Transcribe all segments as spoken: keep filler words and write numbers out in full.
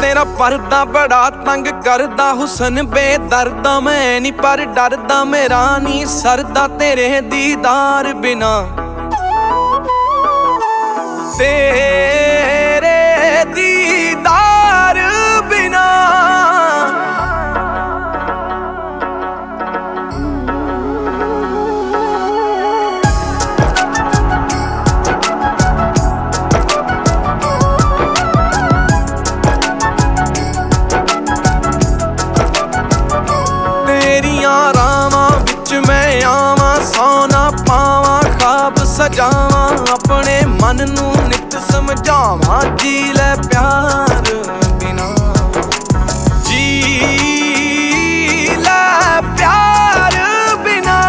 तेरा पर्दा बड़ा तंग करदा, हुसन बेदर्दा मैं नी पर डरदा, मेरा नी सरदा तेरे दीदार बिना। तेरे दीदार बिना तेरियां रावां विच मैं आवां, सौना पावां ख्वाब सजावां, अपने मन नू नित समझावां, जी ले प्यार बिना, जी ले प्यार बिना।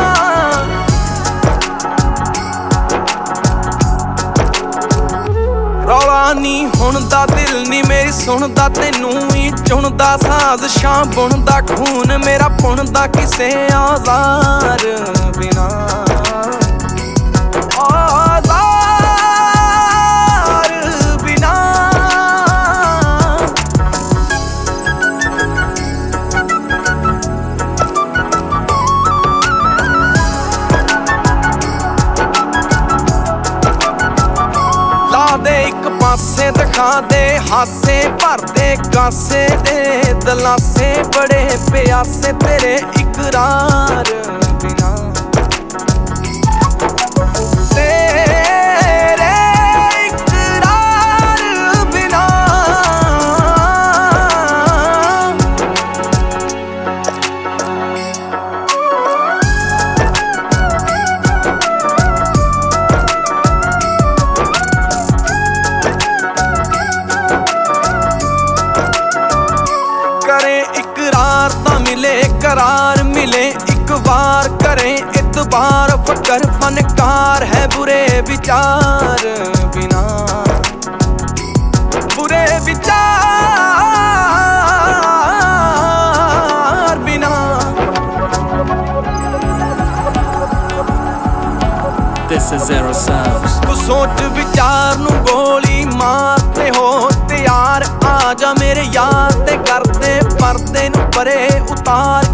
रौला नी हुणदा दिल नी मेरी सुणदा, तेनू ही चुणदा साज़िशां बुणदा, खून मेरा पुणदा किसे औज़ार बिना। दे एक पासे दिखा दे हासे, भर दे कासे दे दलासे, बड़े प्यासे तेरे इकरार बिना। तेरे इकरार बिना इकरार ता मिले करार मिले, एक बार करें इतबार, फकर फनकार है बुरे विचार बिना। बुरे विचार बिना This is Zero Sounds। तू सोच विचार नू गोली मारते हो तैयार, आजा मेरे यार ते करते पर्दे नू परे उतार,